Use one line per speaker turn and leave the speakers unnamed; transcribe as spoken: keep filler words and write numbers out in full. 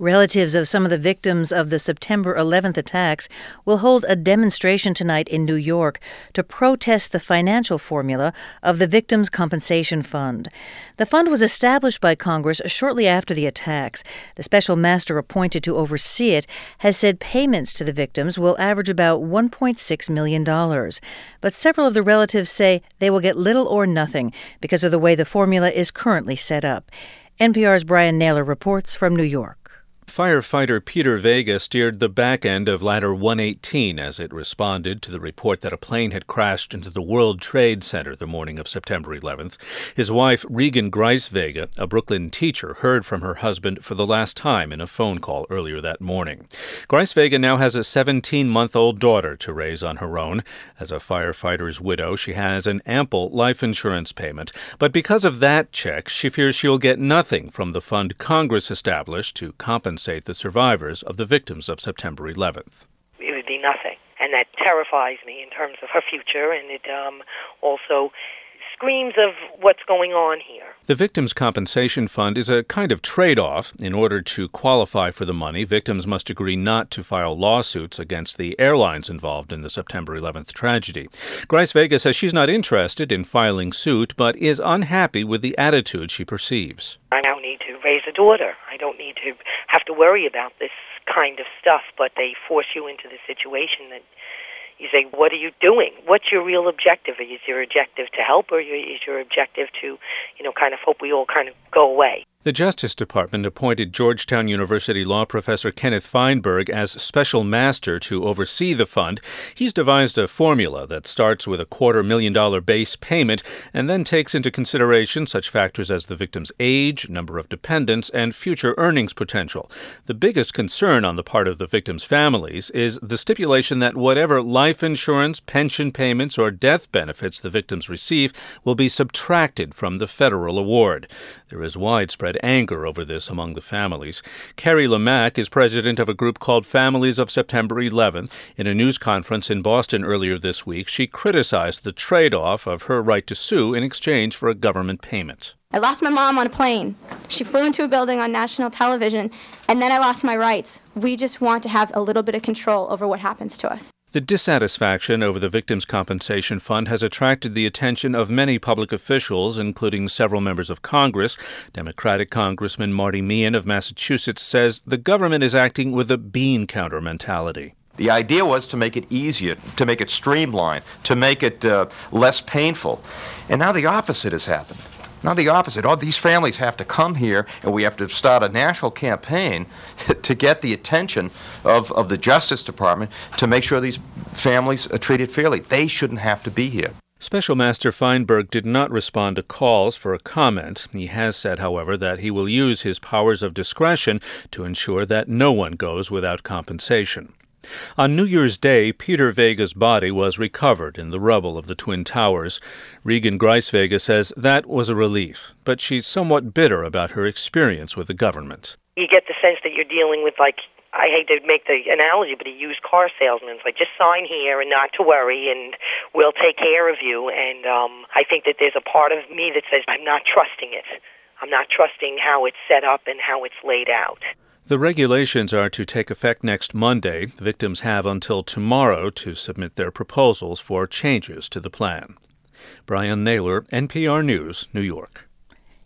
Relatives of some of the victims of the September eleventh attacks will hold a demonstration tonight in New York to protest the financial formula of the Victims' Compensation Fund. The fund was established by Congress shortly after the attacks. The special master appointed to oversee it has said payments to the victims will average about one point six million dollars. But several of the relatives say they will get little or nothing because of the way the formula is currently set up. N P R's Brian Naylor reports from New York.
Firefighter Peter Vega steered the back end of Ladder one eighteen as it responded to the report that a plane had crashed into the World Trade Center the morning of September eleventh. His wife, Regan Grice Vega, a Brooklyn teacher, heard from her husband for the last time in a phone call earlier that morning. Grice Vega now has a seventeen-month-old daughter to raise on her own. As a firefighter's widow, she has an ample life insurance payment. But because of that check, she fears she'll get nothing from the fund Congress established to compensate the survivors of the victims of September eleventh.
It would be nothing, and that terrifies me in terms of her future, and it um, also screams of what's going on here.
The Victims' Compensation Fund is a kind of trade-off. In order to qualify for the money, victims must agree not to file lawsuits against the airlines involved in the September eleventh tragedy. Grice Vega says she's not interested in filing suit, but is unhappy with the attitude she perceives.
I now need to raise a daughter. I don't need to have to worry about this kind of stuff, but they force you into the situation that you say, what are you doing? What's your real objective? Is your objective to help, or is your objective to, you know, kind of hope we all kind of go away?
The Justice Department appointed Georgetown University law professor Kenneth Feinberg as special master to oversee the fund. He's devised a formula that starts with a quarter million dollar base payment and then takes into consideration such factors as the victim's age, number of dependents, and future earnings potential. The biggest concern on the part of the victims' families is the stipulation that whatever life insurance, pension payments, or death benefits the victims receive will be subtracted from the federal award. There is widespread anger over this among the families. Carrie Lamack is president of a group called Families of September eleventh. In a news conference in Boston earlier this week, she criticized the trade-off of her right to sue in exchange for a government payment.
I lost my mom on a plane. She flew into a building on national television, and then I lost my rights. We just want to have a little bit of control over what happens to us.
The dissatisfaction over the Victims' Compensation Fund has attracted the attention of many public officials, including several members of Congress. Democratic Congressman Marty Meehan of Massachusetts says the government is acting with a bean counter mentality.
The idea was to make it easier, to make it streamlined, to make it uh, less painful. And now the opposite has happened. Now the opposite. All these families have to come here, and we have to start a national campaign to get the attention of, of the Justice Department to make sure these families are treated fairly. They shouldn't have to be here.
Special Master Feinberg did not respond to calls for a comment. He has said, however, that he will use his powers of discretion to ensure that no one goes without compensation. On New Year's Day, Peter Vega's body was recovered in the rubble of the Twin Towers. Regan Grice Vega says that was a relief, but she's somewhat bitter about her experience with the government.
You get the sense that you're dealing with, like, I hate to make the analogy, but a used car salesman. It's like, just sign here and not to worry, and we'll take care of you. And um, I think that there's a part of me that says, I'm not trusting it. I'm not trusting how it's set up and how it's laid out.
The regulations are to take effect next Monday. Victims have until tomorrow to submit their proposals for changes to the plan. Brian Naylor, N P R News, New York.